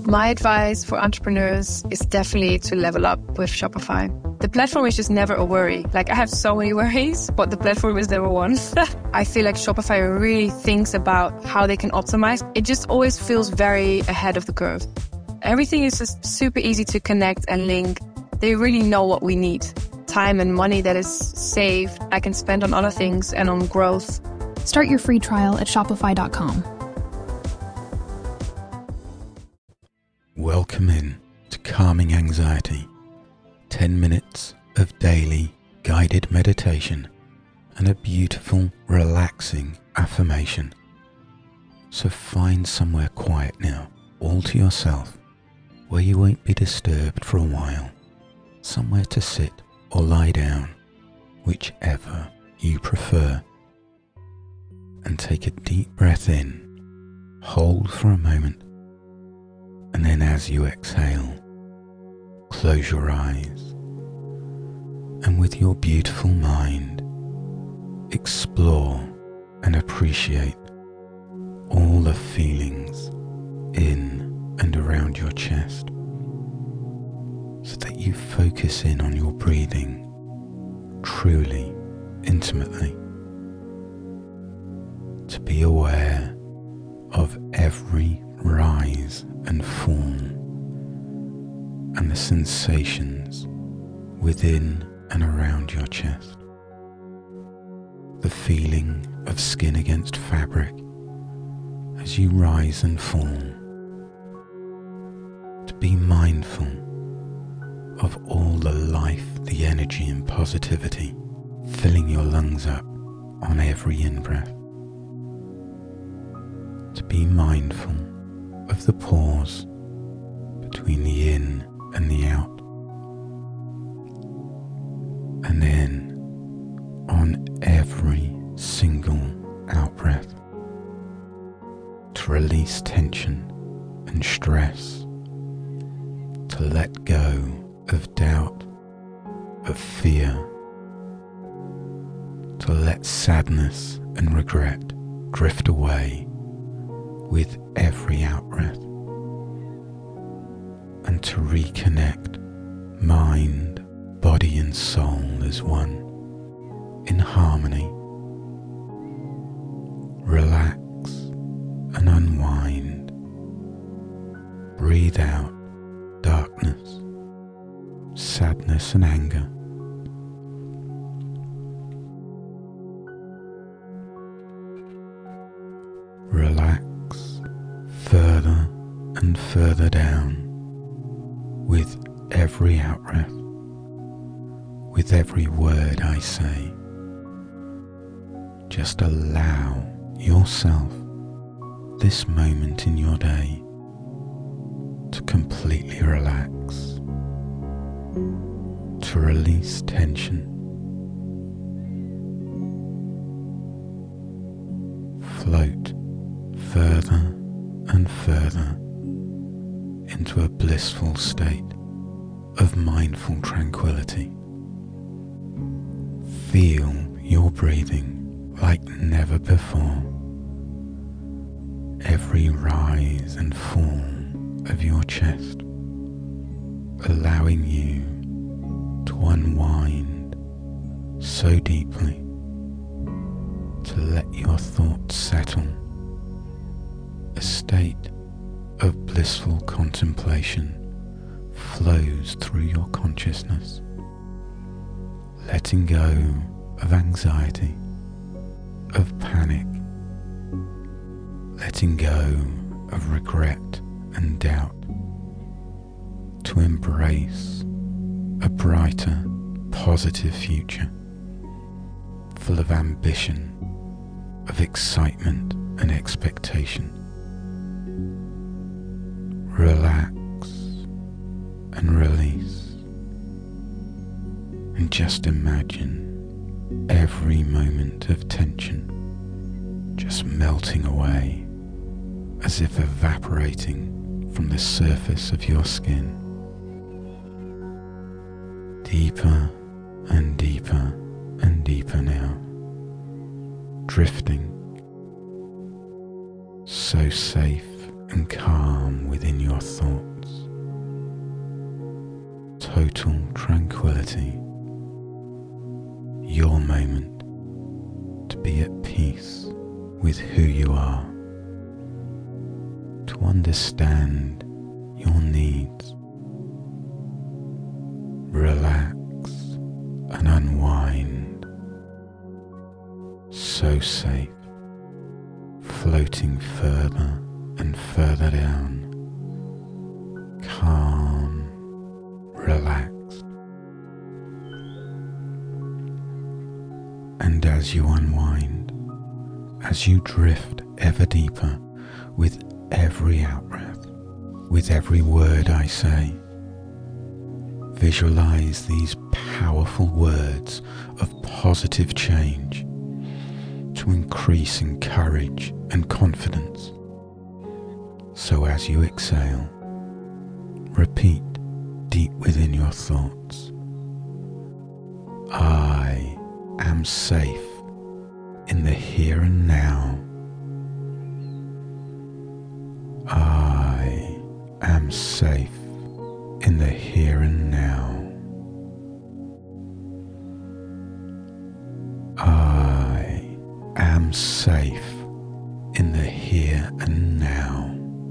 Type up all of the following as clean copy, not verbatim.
My advice for entrepreneurs is definitely to level up with Shopify. The platform is just never a worry. Like, I have so many worries, but the platform is never one. I feel like Shopify really thinks about how they can optimize. It just always feels very ahead of the curve. Everything is just super easy to connect and link. They really know what we need. Time and money that is saved, I can spend on other things and on growth. Start your free trial at shopify.com. Welcome in to Calming Anxiety. 10 minutes of daily guided meditation and a beautiful, relaxing affirmation. So find somewhere quiet now, all to yourself, where you won't be disturbed for a while. Somewhere to sit or lie down, whichever you prefer. And take a deep breath in, hold for a moment, and then as you exhale, close your eyes, and with your beautiful mind, explore and appreciate all the feelings in and around your chest, so that you focus in on your breathing truly, intimately, to be aware of every rise and fall and the sensations within and around your chest. The feeling of skin against fabric as you rise and fall. To be mindful of all the life, the energy and positivity filling your lungs up on every in-breath. To be mindful of the pause between the in and the out. And then on every single out-breath, to release tension and stress, to let go of doubt, of fear, to let sadness and regret drift away with every out-breath, and to reconnect mind, body and soul as one, in harmony. Relax and unwind. Breathe out darkness, sadness and anger. Relax further and further down with every out-breath, with every word I say. Just allow yourself this moment in your day to completely relax, to release tension, float further and further into a blissful state of mindful tranquility. Feel your breathing like never before. Every rise and fall of your chest, allowing you to unwind so deeply, to let your thoughts settle. A state of blissful contemplation flows through your consciousness, letting go of anxiety, of panic, letting go of regret and doubt, to embrace a brighter, positive future, full of ambition, of excitement and expectation. Relax and release, and just imagine every moment of tension just melting away, as if evaporating from the surface of your skin. Deeper and deeper and deeper now, drifting, so safe and calm within your thoughts. total tranquility, your moment to be at peace with who you are, to understand your needs, relax and unwind, so safe, floating further and further down, calm, relaxed. And as you unwind, as you drift ever deeper with every out-breath, with every word I say, visualize these powerful words of positive change to increase in courage and confidence. So as you exhale, repeat deep within your thoughts, I am safe in the here and now. I am safe in the here and now. I am safe in the here and now.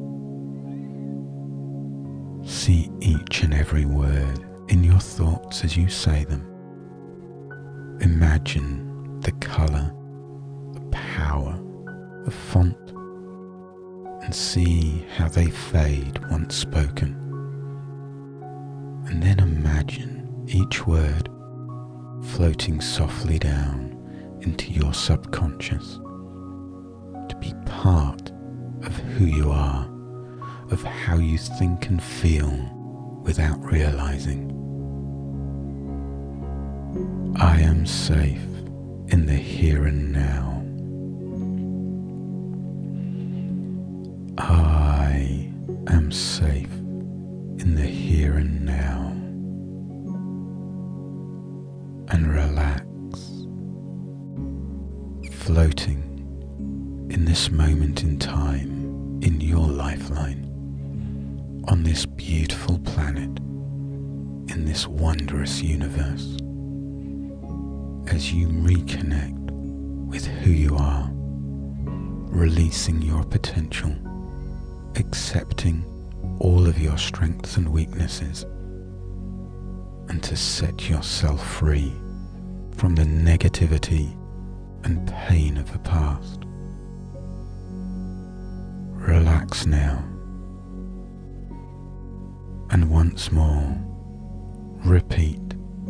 See each and every word in your thoughts as you say them. Imagine the colour, the power, the font, and see how they fade once spoken. And then imagine each word floating softly down into your subconscious to be part of who you are, of how you think and feel without realizing. I am safe in the here and now. I am safe in the here and now. And relax, floating in this moment in time in your lifeline, on this beautiful planet, in this wondrous universe, as you reconnect with who you are, releasing your potential, accepting all of your strengths and weaknesses, and to set yourself free from the negativity and pain of the past. Relax now, and once more repeat,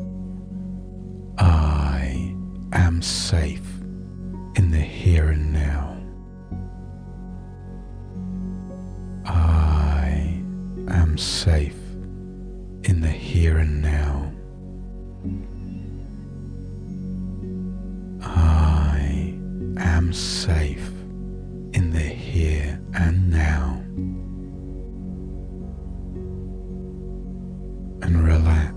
I am safe in the here and now. I am safe in the here and now. I am safe in the here and now. And relax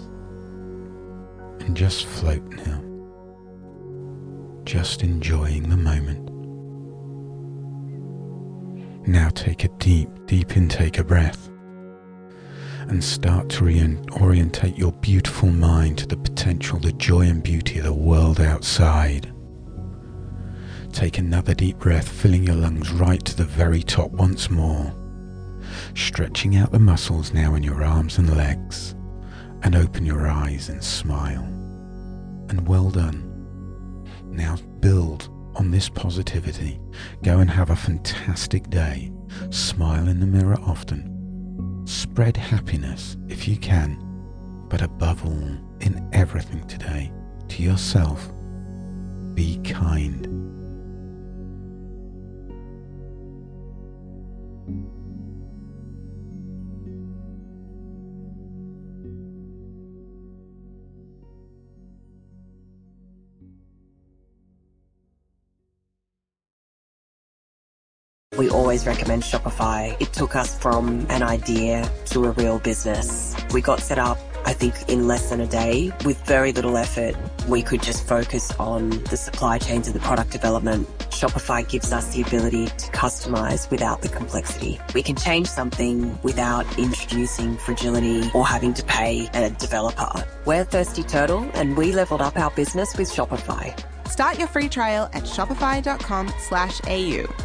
and just float now, just enjoying the moment. Now take a deep intake of breath and start to orientate your beautiful mind to the potential, the joy and beauty of the world outside. Take another deep breath, filling your lungs right to the very top once more, stretching out the muscles now in your arms and legs, and open your eyes and smile. And well done. Now build on this positivity. Go and have a fantastic day. Smile in the mirror often. Spread happiness if you can, but above all, in everything today, to yourself, be kind. We always recommend Shopify. It took us from an idea to a real business. We got set up I think in less than a day, with very little effort, we could just focus on the supply chains and the product development. Shopify gives us the ability to customize without the complexity. We can change something without introducing fragility or having to pay a developer. We're Thirsty Turtle, and we leveled up our business with Shopify. Start your free trial at shopify.com/au.